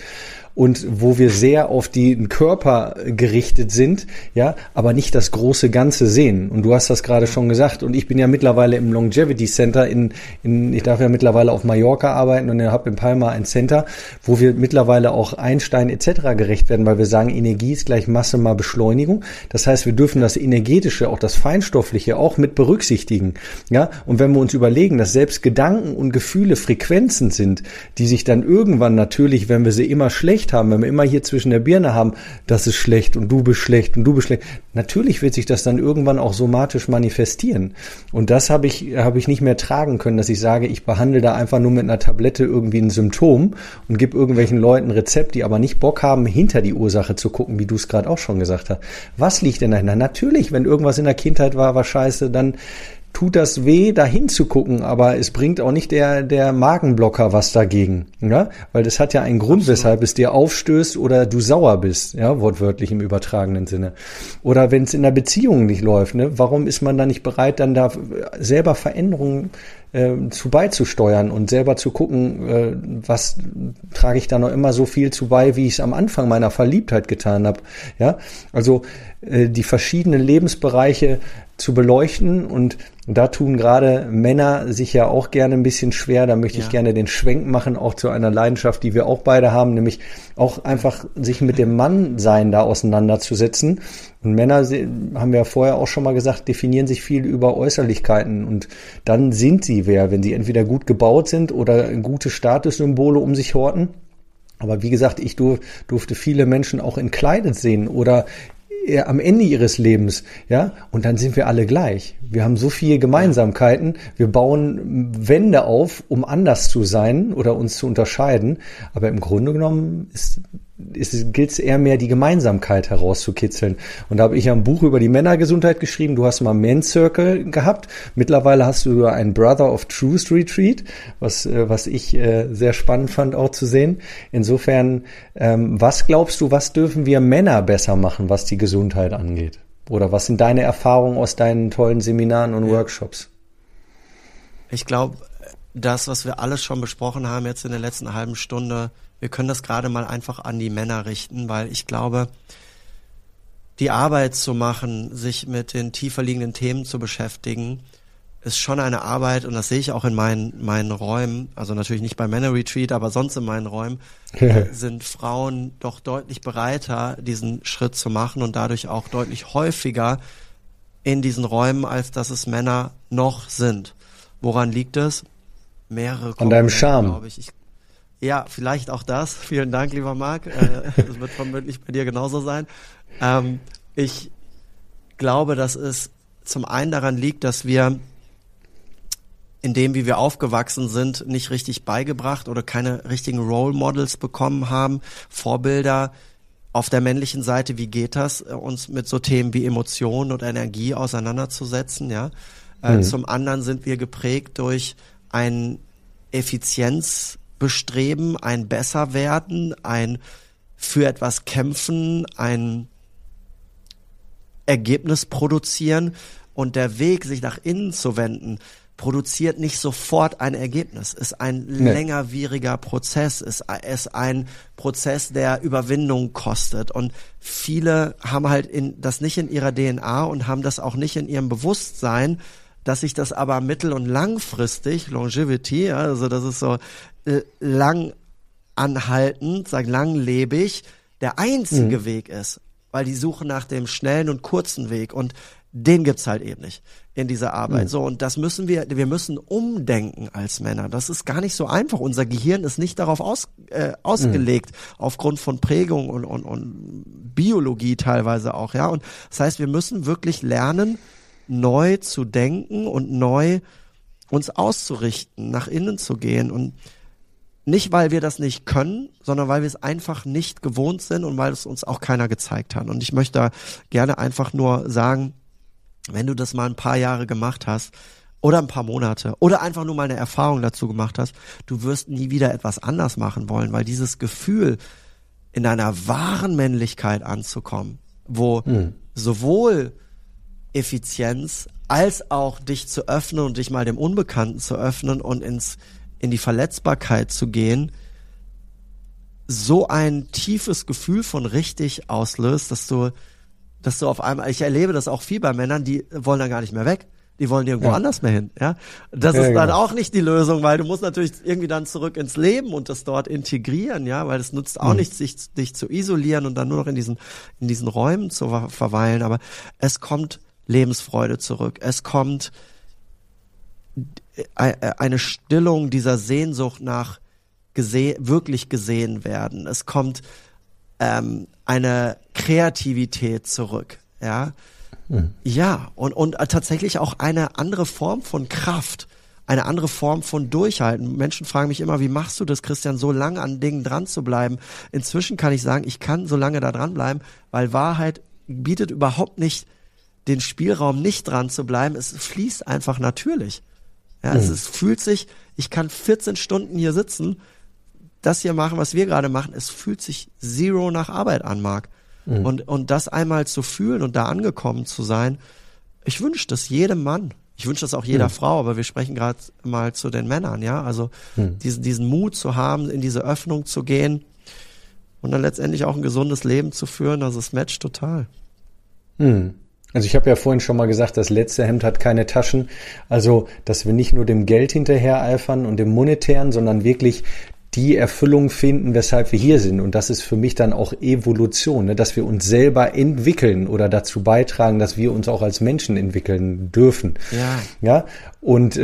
A: und wo wir sehr auf den Körper gerichtet sind, ja, aber nicht das große Ganze sehen. Und du hast das gerade schon gesagt. Und ich bin ja mittlerweile im Longevity Center ich darf ja mittlerweile auf Mallorca arbeiten und habe in Palma ein Center, wo wir mittlerweile auch Einstein etc. gerecht werden, weil wir sagen, Energie ist gleich Masse mal Beschleunigung. Das heißt, wir dürfen das Energetische, auch das Feinstoffliche auch mit berücksichtigen. Ja, und wenn wir uns überlegen, dass selbst Gedanken und Gefühle Frequenzen sind, die sich dann irgendwann natürlich, wenn wir sie immer schlecht haben, wenn wir immer hier zwischen der Birne haben, das ist schlecht und du bist schlecht und du bist schlecht, natürlich wird sich das dann irgendwann auch somatisch manifestieren. Und das habe ich nicht mehr tragen können, dass ich sage, ich behandle da einfach nur mit einer Tablette irgendwie ein Symptom und gebe irgendwelchen Leuten ein Rezept, die aber nicht Bock haben, hinter die Ursache zu gucken, wie du es gerade auch schon gesagt hast. Was liegt denn dahinter? Natürlich, wenn irgendwas in der Kindheit war scheiße, dann tut das weh, da hinzugucken, aber es bringt auch nicht der Magenblocker was dagegen, ja? Weil das hat ja einen Grund, absolut, weshalb es dir aufstößt oder du sauer bist, ja, wortwörtlich im übertragenen Sinne. Oder wenn es in der Beziehung nicht läuft, ne? Warum ist man da nicht bereit, dann da selber Veränderungen zu beizusteuern und selber zu gucken, was trage ich da noch immer so viel zu bei, wie ich es am Anfang meiner Verliebtheit getan habe, ja? Also die verschiedenen Lebensbereiche zu beleuchten, und da tun gerade Männer sich ja auch gerne ein bisschen schwer. Da möchte ich gerne den Schwenk machen, auch zu einer Leidenschaft, die wir auch beide haben, nämlich auch einfach sich mit dem Mannsein da auseinanderzusetzen. Und Männer, haben wir ja vorher auch schon mal gesagt, definieren sich viel über Äußerlichkeiten, und dann sind sie wer, wenn sie entweder gut gebaut sind oder gute Statussymbole um sich horten. Aber wie gesagt, ich durfte viele Menschen auch entkleidet sehen oder am Ende ihres Lebens, ja, und dann sind wir alle gleich. Wir haben so viele Gemeinsamkeiten, wir bauen Wände auf, um anders zu sein oder uns zu unterscheiden, aber im Grunde genommen gilt es eher mehr, die Gemeinsamkeit herauszukitzeln. Und da habe ich ja ein Buch über die Männergesundheit geschrieben. Du hast mal Men's Circle gehabt. Mittlerweile hast du ein Brother of Truth Retreat, was ich sehr spannend fand auch zu sehen. Insofern, was glaubst du, was dürfen wir Männer besser machen, was die Gesundheit angeht? Oder was sind deine Erfahrungen aus deinen tollen Seminaren und Workshops?
B: Ich glaube, das, was wir alles schon besprochen haben jetzt in der letzten halben Stunde, wir können das gerade mal einfach an die Männer richten, weil ich glaube, die Arbeit zu machen, sich mit den tiefer liegenden Themen zu beschäftigen, ist schon eine Arbeit, und das sehe ich auch in meinen Räumen, also natürlich nicht bei Männer-Retreat, aber sonst in meinen Räumen, sind Frauen doch deutlich bereiter, diesen Schritt zu machen und dadurch auch deutlich häufiger in diesen Räumen, als dass es Männer noch sind. Woran liegt es? Mehrere Komponenten,
A: an deinem Charme,
B: glaube ich. Ja, vielleicht auch das. Vielen Dank, lieber Marc. Das wird vermutlich bei dir genauso sein. Ich glaube, dass es zum einen daran liegt, dass wir in dem, wie wir aufgewachsen sind, nicht richtig beigebracht oder keine richtigen Role Models bekommen haben, Vorbilder auf der männlichen Seite. Wie geht das, uns mit so Themen wie Emotionen und Energie auseinanderzusetzen? Ja. Zum anderen sind wir geprägt durch ein Effizienzbestreben, ein Besserwerden, ein für etwas kämpfen, ein Ergebnis produzieren, und der Weg, sich nach innen zu wenden, produziert nicht sofort ein Ergebnis, ist ein längerwieriger Prozess, ist ein Prozess, der Überwindung kostet, und viele haben halt das nicht in ihrer DNA und haben das auch nicht in ihrem Bewusstsein, dass sich das aber mittel- und langfristig, Longevity, also das ist so lang anhaltend, langlebig, der einzige Weg ist, weil die suchen nach dem schnellen und kurzen Weg, und den gibt's halt eben nicht in dieser Arbeit. So, und das müssen wir müssen umdenken als Männer. Das ist gar nicht so einfach. Unser Gehirn ist nicht darauf ausgelegt, aufgrund von Prägung und Biologie teilweise auch, ja. Und das heißt, wir müssen wirklich lernen, neu zu denken und neu uns auszurichten, nach innen zu gehen, und nicht, weil wir das nicht können, sondern weil wir es einfach nicht gewohnt sind und weil es uns auch keiner gezeigt hat. Und ich möchte da gerne einfach nur sagen, wenn du das mal ein paar Jahre gemacht hast oder ein paar Monate oder einfach nur mal eine Erfahrung dazu gemacht hast, du wirst nie wieder etwas anders machen wollen, weil dieses Gefühl, in deiner wahren Männlichkeit anzukommen, wo sowohl Effizienz als auch dich zu öffnen und dich mal dem Unbekannten zu öffnen und in die Verletzbarkeit zu gehen, so ein tiefes Gefühl von richtig auslöst, dass du auf einmal, ich erlebe das auch viel bei Männern, die wollen dann gar nicht mehr weg. Die wollen irgendwo anders mehr hin, ja. Das ist dann auch nicht die Lösung, weil du musst natürlich irgendwie dann zurück ins Leben und das dort integrieren, ja, weil es nutzt auch nichts, dich zu isolieren und dann nur noch in diesen Räumen zu verweilen, aber es kommt Lebensfreude zurück. Es kommt eine Stillung dieser Sehnsucht nach wirklich gesehen werden. Es kommt eine Kreativität zurück, ja. Ja, und tatsächlich auch eine andere Form von Kraft, eine andere Form von Durchhalten. Menschen fragen mich immer, wie machst du das, Christian, so lange an Dingen dran zu bleiben? Inzwischen kann ich sagen, ich kann so lange da dran bleiben, weil Wahrheit bietet überhaupt nicht den Spielraum, nicht dran zu bleiben. Es fließt einfach natürlich. Ja, es fühlt sich, ich kann 14 Stunden hier sitzen, das hier machen, was wir gerade machen. Es fühlt sich zero nach Arbeit an, Marc. Und das einmal zu fühlen und da angekommen zu sein, ich wünsche das jedem Mann. Ich wünsche das auch jeder Frau, aber wir sprechen gerade mal zu den Männern, ja. Also diesen Mut zu haben, in diese Öffnung zu gehen und dann letztendlich auch ein gesundes Leben zu führen, also es matcht total.
A: Also ich habe ja vorhin schon mal gesagt, das letzte Hemd hat keine Taschen. Also, dass wir nicht nur dem Geld hinterher eifern und dem Monetären, sondern wirklich die Erfüllung finden, weshalb wir hier sind. Und das ist für mich dann auch Evolution, ne? Dass wir uns selber entwickeln oder dazu beitragen, dass wir uns auch als Menschen entwickeln dürfen. Ja. Und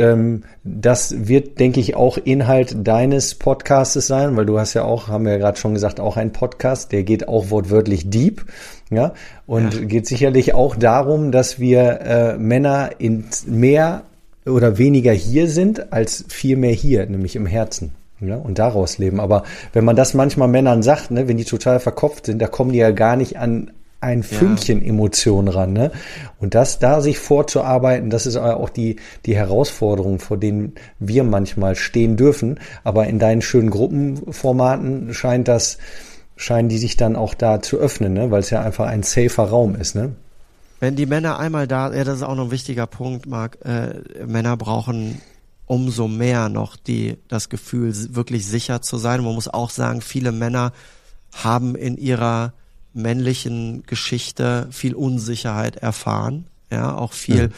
A: das wird, denke ich, auch Inhalt deines Podcastes sein, weil du hast ja auch, haben wir ja gerade schon gesagt, auch einen Podcast, der geht auch wortwörtlich deep. Ja, und geht sicherlich auch darum, dass wir Männer in mehr oder weniger hier sind, als viel mehr hier, nämlich im Herzen. Ja, und daraus leben. Aber wenn man das manchmal Männern sagt, ne, wenn die total verkopft sind, da kommen die ja gar nicht an ein Fünkchen Emotion ran, ne? Und das da sich vorzuarbeiten, das ist auch die Herausforderung, vor denen wir manchmal stehen dürfen. Aber in deinen schönen Gruppenformaten scheinen die sich dann auch da zu öffnen, ne? Weil es ja einfach ein safer Raum ist, ne?
B: Wenn die Männer einmal da, ja, das ist auch noch ein wichtiger Punkt, Marc, Männer brauchen umso mehr noch das Gefühl, wirklich sicher zu sein. Man muss auch sagen, viele Männer haben in ihrer männlichen Geschichte viel Unsicherheit erfahren, ja, auch viel,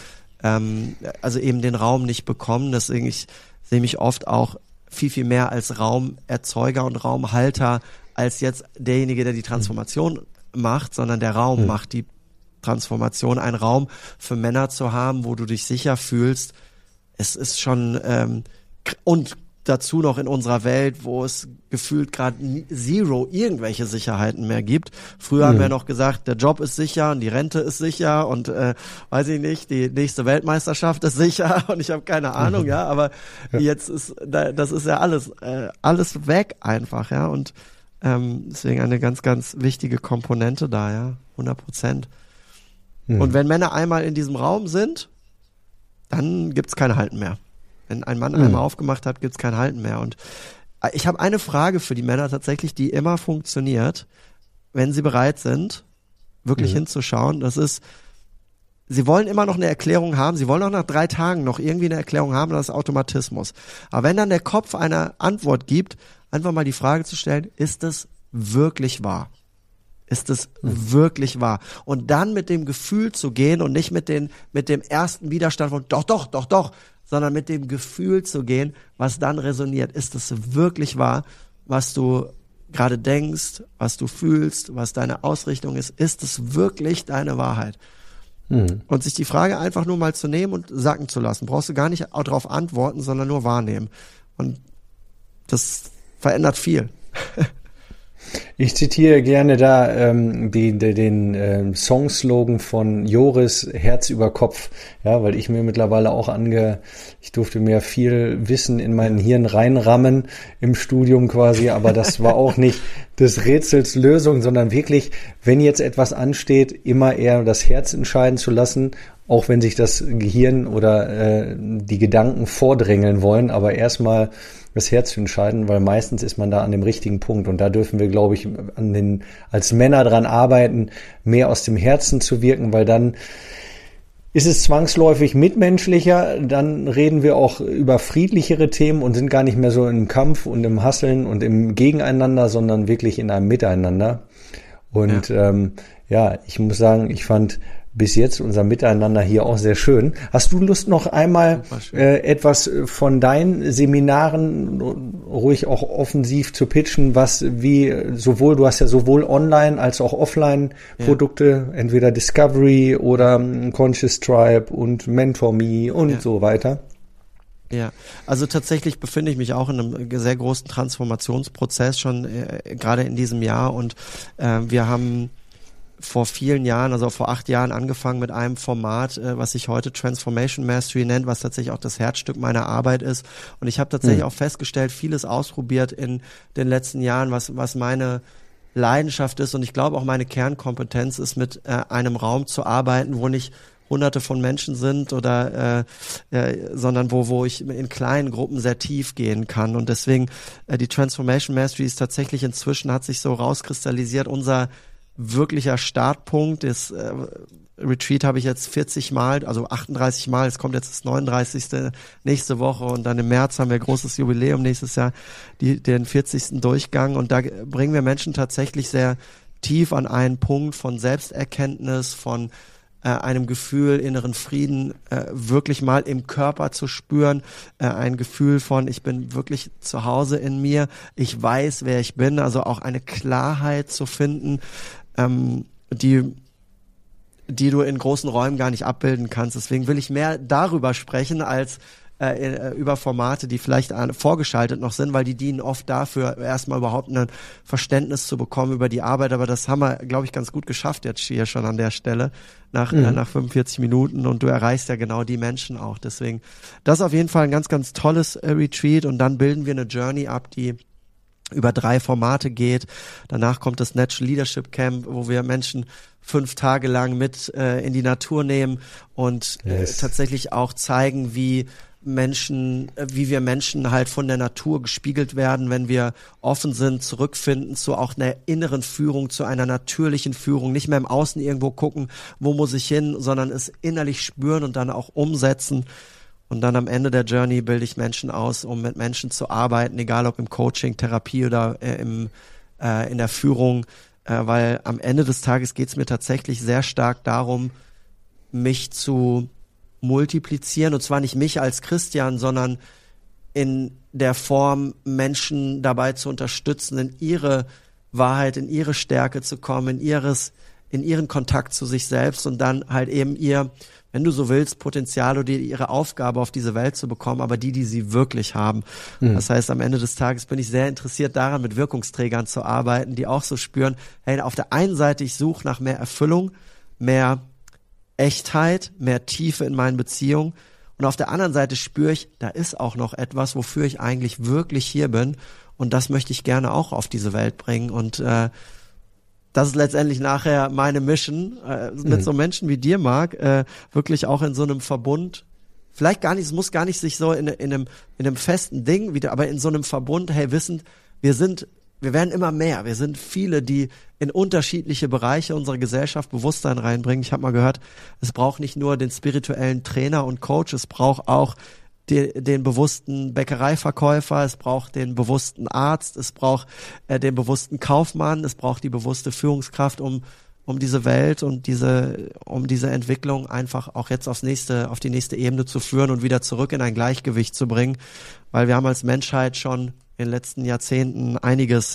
B: also eben den Raum nicht bekommen. Deswegen, ich sehe mich oft auch viel mehr als Raumerzeuger und Raumhalter, als jetzt derjenige, der die Transformation macht, sondern der Raum macht die Transformation. Ein Raum für Männer zu haben, wo du dich sicher fühlst, es ist schon, und dazu noch in unserer Welt, wo es gefühlt gerade zero irgendwelche Sicherheiten mehr gibt. Früher haben wir noch gesagt, der Job ist sicher und die Rente ist sicher und weiß ich nicht, die nächste Weltmeisterschaft ist sicher und ich habe keine Ahnung, ja, aber jetzt ist, das ist ja alles weg einfach, ja, und deswegen eine ganz, ganz wichtige Komponente da, ja, 100%. Und wenn Männer einmal in diesem Raum sind, dann gibt's kein Halten mehr. Wenn ein Mann einmal aufgemacht hat, gibt's kein Halten mehr. Und ich habe eine Frage für die Männer tatsächlich, die immer funktioniert, wenn sie bereit sind, wirklich hinzuschauen. Das ist, sie wollen immer noch eine Erklärung haben. Sie wollen auch nach 3 Tagen noch irgendwie eine Erklärung haben. Das ist Automatismus. Aber wenn dann der Kopf eine Antwort gibt, einfach mal die Frage zu stellen, ist es wirklich wahr? Ist es wirklich wahr? Und dann mit dem Gefühl zu gehen und nicht mit dem ersten Widerstand von doch, sondern mit dem Gefühl zu gehen, was dann resoniert. Ist es wirklich wahr, was du gerade denkst, was du fühlst, was deine Ausrichtung ist? Ist es wirklich deine Wahrheit? Und sich die Frage einfach nur mal zu nehmen und sacken zu lassen. Brauchst du gar nicht darauf antworten, sondern nur wahrnehmen. Und das verändert viel.
A: Ich zitiere gerne da den Songslogan von Joris, Herz über Kopf, ja, weil ich mir mittlerweile auch ich durfte mir viel Wissen in mein Hirn reinrammen im Studium quasi, aber das war auch nicht des Rätsels Lösung, sondern wirklich, wenn jetzt etwas ansteht, immer eher das Herz entscheiden zu lassen, auch wenn sich das Gehirn oder die Gedanken vordrängeln wollen, aber erstmal das Herz zu entscheiden, weil meistens ist man da an dem richtigen Punkt und da dürfen wir, glaube ich, als Männer dran arbeiten, mehr aus dem Herzen zu wirken, weil dann ist es zwangsläufig mitmenschlicher, dann reden wir auch über friedlichere Themen und sind gar nicht mehr so im Kampf und im Hasseln und im Gegeneinander, sondern wirklich in einem Miteinander. Und ich muss sagen, ich fand bis jetzt unser Miteinander hier auch sehr schön. Hast du Lust, noch einmal etwas von deinen Seminaren ruhig auch offensiv zu pitchen, du hast ja sowohl online als auch offline Produkte, entweder Discovery oder Conscious Tribe und Mentor Me und so weiter?
B: Ja, also tatsächlich befinde ich mich auch in einem sehr großen Transformationsprozess schon gerade in diesem Jahr und wir haben vor vielen Jahren, also vor 8 Jahren angefangen mit einem Format, was sich heute Transformation Mastery nennt, was tatsächlich auch das Herzstück meiner Arbeit ist. Und ich habe tatsächlich auch festgestellt, vieles ausprobiert in den letzten Jahren, was meine Leidenschaft ist. Und ich glaube auch meine Kernkompetenz ist, mit einem Raum zu arbeiten, wo nicht Hunderte von Menschen sind oder sondern wo ich in kleinen Gruppen sehr tief gehen kann. Und deswegen die Transformation Mastery ist tatsächlich inzwischen, hat sich so rauskristallisiert, unser wirklicher Startpunkt. Das Retreat habe ich jetzt 40 Mal, also 38 Mal, es kommt jetzt das 39. nächste Woche und dann im März haben wir ein großes Jubiläum nächstes Jahr, den 40. Durchgang und da bringen wir Menschen tatsächlich sehr tief an einen Punkt von Selbsterkenntnis, von einem Gefühl, inneren Frieden wirklich mal im Körper zu spüren, ein Gefühl von, ich bin wirklich zu Hause in mir, ich weiß, wer ich bin, also auch eine Klarheit zu finden, die du in großen Räumen gar nicht abbilden kannst. Deswegen will ich mehr darüber sprechen als über Formate, die vielleicht vorgeschaltet noch sind, weil die dienen oft dafür, erstmal überhaupt ein Verständnis zu bekommen über die Arbeit. Aber das haben wir, glaube ich, ganz gut geschafft jetzt hier schon an der Stelle nach 45 Minuten. Und du erreichst ja genau die Menschen auch. Deswegen, das ist auf jeden Fall ein ganz, ganz tolles Retreat. Und dann bilden wir eine Journey ab, die über 3 Formate geht. Danach kommt das Natural Leadership Camp, wo wir Menschen 5 Tage lang mit in die Natur nehmen und tatsächlich auch zeigen, wie wir Menschen halt von der Natur gespiegelt werden, wenn wir offen sind, zurückfinden zu auch einer inneren Führung, zu einer natürlichen Führung, nicht mehr im Außen irgendwo gucken, wo muss ich hin, sondern es innerlich spüren und dann auch umsetzen. Und dann am Ende der Journey bilde ich Menschen aus, um mit Menschen zu arbeiten, egal ob im Coaching, Therapie oder in der Führung, weil am Ende des Tages geht es mir tatsächlich sehr stark darum, mich zu multiplizieren, und zwar nicht mich als Christian, sondern in der Form, Menschen dabei zu unterstützen, in ihre Wahrheit, in ihre Stärke zu kommen, in ihren Kontakt zu sich selbst und dann halt eben wenn du so willst, Potenzial oder ihre Aufgabe auf diese Welt zu bekommen, aber die sie wirklich haben. Das heißt, am Ende des Tages bin ich sehr interessiert daran, mit Wirkungsträgern zu arbeiten, die auch so spüren, hey, auf der einen Seite, ich suche nach mehr Erfüllung, mehr Echtheit, mehr Tiefe in meinen Beziehungen. Und auf der anderen Seite spüre ich, da ist auch noch etwas, wofür ich eigentlich wirklich hier bin. Und das möchte ich gerne auch auf diese Welt bringen. Und das ist letztendlich nachher meine Mission, mit so Menschen wie dir, Marc, wirklich auch in so einem Verbund, vielleicht gar nicht, es muss gar nicht sich so in einem festen Ding wieder, aber in so einem Verbund, hey, wissend, wir werden immer mehr. Wir sind viele, die in unterschiedliche Bereiche unserer Gesellschaft Bewusstsein reinbringen. Ich habe mal gehört, es braucht nicht nur den spirituellen Trainer und Coach, es braucht auch den bewussten Bäckereiverkäufer, es braucht den bewussten Arzt, es braucht den bewussten Kaufmann, es braucht die bewusste Führungskraft, um diese Welt und um diese Entwicklung einfach auch jetzt auf die nächste Ebene zu führen und wieder zurück in ein Gleichgewicht zu bringen. Weil wir haben als Menschheit schon in den letzten Jahrzehnten einiges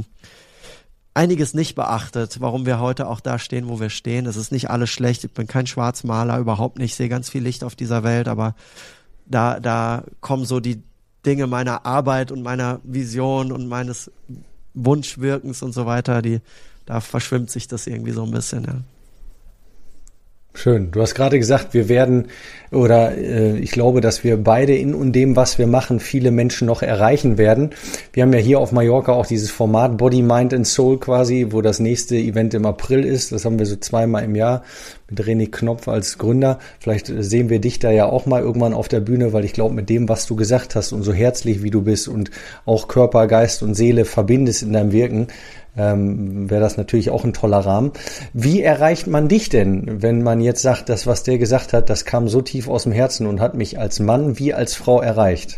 B: nicht beachtet, warum wir heute auch da stehen, wo wir stehen. Es ist nicht alles schlecht, ich bin kein Schwarzmaler, überhaupt nicht, ich sehe ganz viel Licht auf dieser Welt, aber da kommen so die Dinge meiner Arbeit und meiner Vision und meines Wunschwirkens und so weiter, da verschwimmt sich das irgendwie so ein bisschen, ja.
A: Schön. Du hast gerade gesagt, wir werden, ich glaube, dass wir beide in und dem, was wir machen, viele Menschen noch erreichen werden. Wir haben ja hier auf Mallorca auch dieses Format Body, Mind and Soul quasi, wo das nächste Event im April ist. Das haben wir so 2-mal im Jahr mit René Knopf als Gründer. Vielleicht sehen wir dich da ja auch mal irgendwann auf der Bühne, weil ich glaube, mit dem, was du gesagt hast und so herzlich wie du bist und auch Körper, Geist und Seele verbindest in deinem Wirken, wäre das natürlich auch ein toller Rahmen. Wie erreicht man dich denn, wenn man jetzt sagt, das, was der gesagt hat, das kam so tief aus dem Herzen und hat mich als Mann wie als Frau erreicht?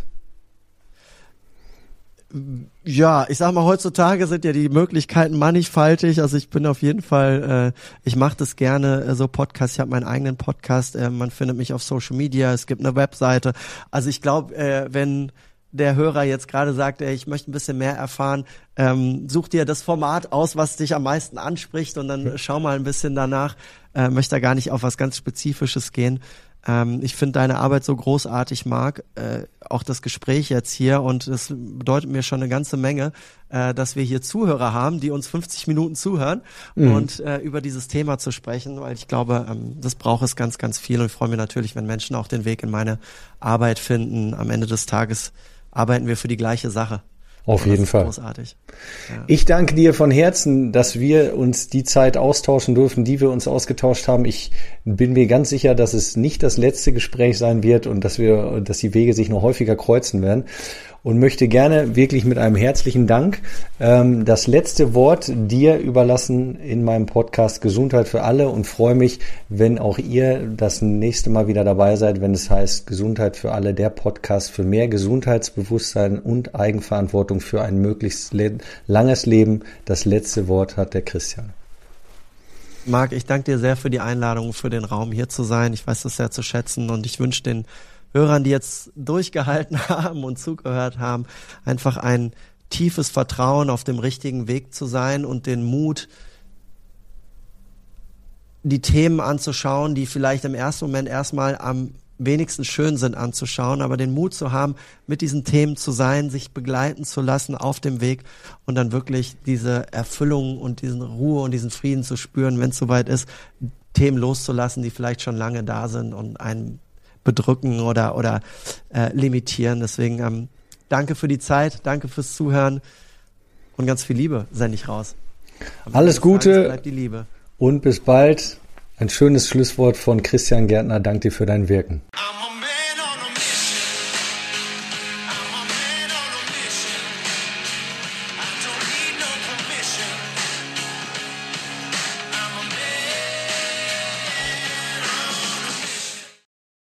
B: Ja, ich sag mal, heutzutage sind ja die Möglichkeiten mannigfaltig. Also ich bin auf jeden Fall, ich mache das gerne, so Podcasts. Ich habe meinen eigenen Podcast. Man findet mich auf Social Media. Es gibt eine Webseite. Also ich glaube, wenn der Hörer jetzt gerade sagt, ich möchte ein bisschen mehr erfahren, such dir das Format aus, was dich am meisten anspricht und dann schau mal ein bisschen danach. Möchte da gar nicht auf was ganz Spezifisches gehen. Ich finde deine Arbeit so großartig, Marc, auch das Gespräch jetzt hier, und es bedeutet mir schon eine ganze Menge, dass wir hier Zuhörer haben, die uns 50 Minuten zuhören und über dieses Thema zu sprechen, weil ich glaube, das braucht es ganz, ganz viel, und ich freue mich natürlich, wenn Menschen auch den Weg in meine Arbeit finden. Am Ende des Tages arbeiten wir für die gleiche Sache.
A: Auf jeden Fall.
B: Großartig. Ja.
A: Ich danke dir von Herzen, dass wir uns die Zeit austauschen dürfen, die wir uns ausgetauscht haben. Ich bin mir ganz sicher, dass es nicht das letzte Gespräch sein wird und dass die Wege sich noch häufiger kreuzen werden. Und möchte gerne wirklich mit einem herzlichen Dank das letzte Wort dir überlassen in meinem Podcast Gesundheit für alle, und freue mich, wenn auch ihr das nächste Mal wieder dabei seid, wenn es heißt Gesundheit für alle, der Podcast für mehr Gesundheitsbewusstsein und Eigenverantwortung für ein möglichst langes Leben. Das letzte Wort hat der Christian.
B: Marc, ich danke dir sehr für die Einladung, für den Raum hier zu sein. Ich weiß das sehr zu schätzen, und ich wünsche den Hörern, die jetzt durchgehalten haben und zugehört haben, einfach ein tiefes Vertrauen, auf dem richtigen Weg zu sein und den Mut, die Themen anzuschauen, die vielleicht im ersten Moment erstmal am wenigsten schön sind anzuschauen, aber den Mut zu haben, mit diesen Themen zu sein, sich begleiten zu lassen auf dem Weg und dann wirklich diese Erfüllung und diesen Ruhe und diesen Frieden zu spüren, wenn es soweit ist, Themen loszulassen, die vielleicht schon lange da sind und einen bedrücken oder limitieren. Deswegen danke für die Zeit, danke fürs Zuhören und ganz viel Liebe sende ich raus.
A: Alles Gute
B: bleibt die Liebe.
A: Und bis bald. Ein schönes Schlusswort von Christian Gärtner. Danke dir für dein Wirken.